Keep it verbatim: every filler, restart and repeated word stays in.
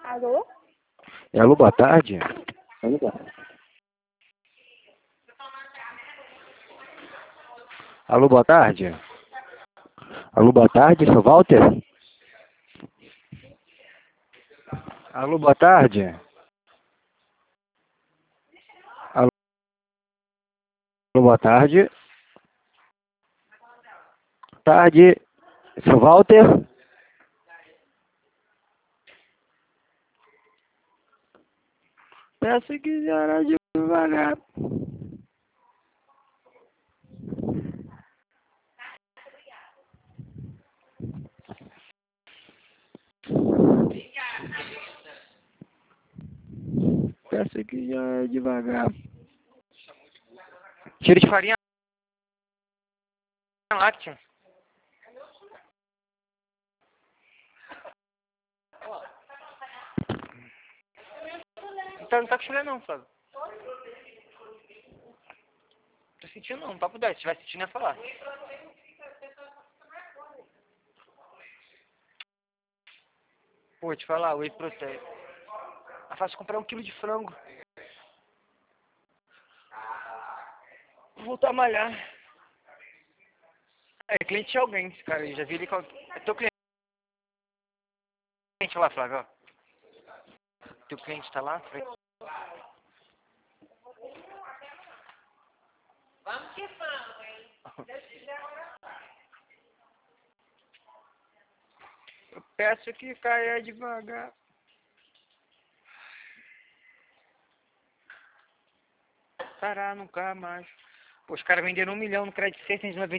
Alô? Alô, boa tarde. Alô? Alô, boa tarde. Alô, boa tarde, seu Walter? Alô, boa tarde. Alô, boa tarde. Tarde, seu Walter? Peço que senhora devagar. Peço que senhora devagar. Cheiro de farinha láctea. Então, não tá com chulé não, Flávio. Tô sentindo não, papo dez. Se tiver sentindo, ia falar. Pô, te falar, whey protein. É fácil comprar um quilo de frango. Vou voltar a malhar. É, cliente de alguém, esse cara aí. Já vi ele com... É teu cliente lá, Flávio, ó. Teu cliente tá lá? Vamos que vamos, hein? Eu peço que caia devagar. Parar nunca mais. Pô, os caras venderam um milhão no crédito seis, tem